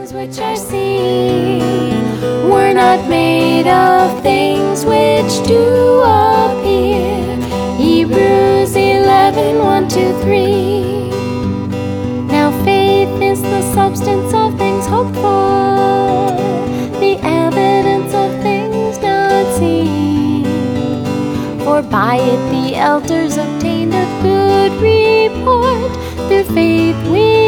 things which are seen were not made of things which do appear. Hebrews 11:1-3. Now faith is the substance of things hoped for, the evidence of things not seen. For by it the elders obtained a good report. Through faith we